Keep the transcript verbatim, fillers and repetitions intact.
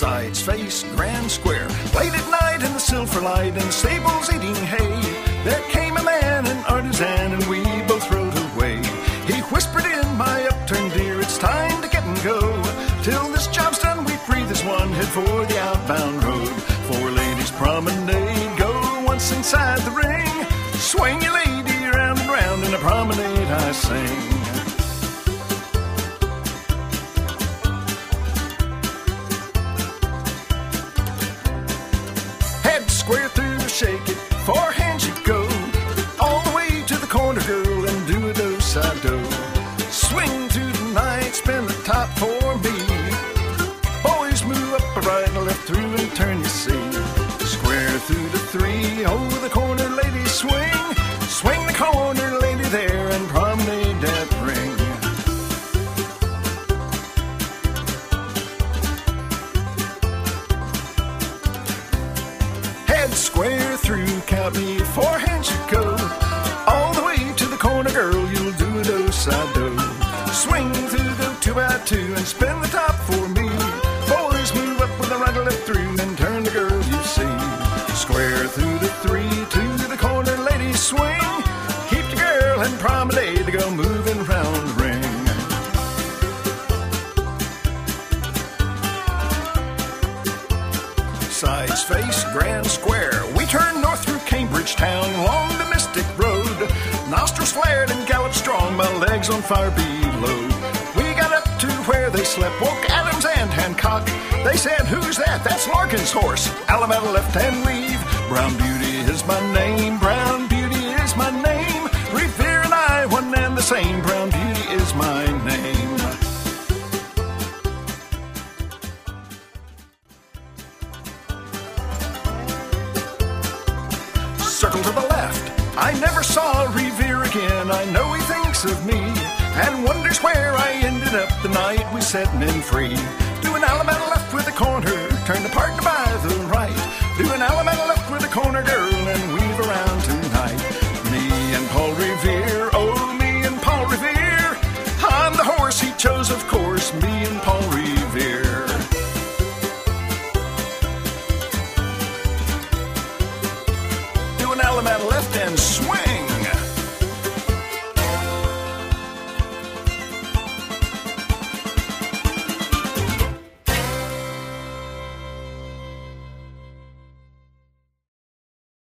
Sides face grand square. Late at night in the silver light and the stables eating hay, there came a man, an artisan, and we both rode away. He whispered in my upturned ear, it's time to get and go. Till this job's done, we breathe as one, head for the outbound road. Four ladies promenade, go once inside the ring. Swing your lady round and round, in a promenade I sing. Square through, shake it, four hands you go. All the way to the corner, girl, and do a do-side-do. Swing through the night, spin the top for me. Boys move up a right and left through and turn, you see. Square through the three, over the corner, lady, swing. Swing the corner, lady, there, and promenade that ring. Square through, count me, four hands you go. All the way to the corner, girl, you'll do a do-side-do. Swing through, go two by two, and spin the top for me. Boys move up with a right or left through, and turn the girl you see. Square through the three, to the corner, ladies swing. Keep the girl and promenade to go moving round the ring. Sides face grand square. We turn north through Cambridge town, along the Mystic Road. Nostrils flared and galloped strong, my legs on fire below. We got up to where they slept, woke Adams and Hancock. They said, who's that? That's Larkin's horse. Alameda left and leave. Brown Beauty is my name, Brown Beauty is my name. Revere and I, one and the same, Brown Beauty is my name. Circle to the left, I never saw Revere again. I know he thinks of me and wonders where I ended up the night we set men free. Do an Alameda left with a corner, turn the partner by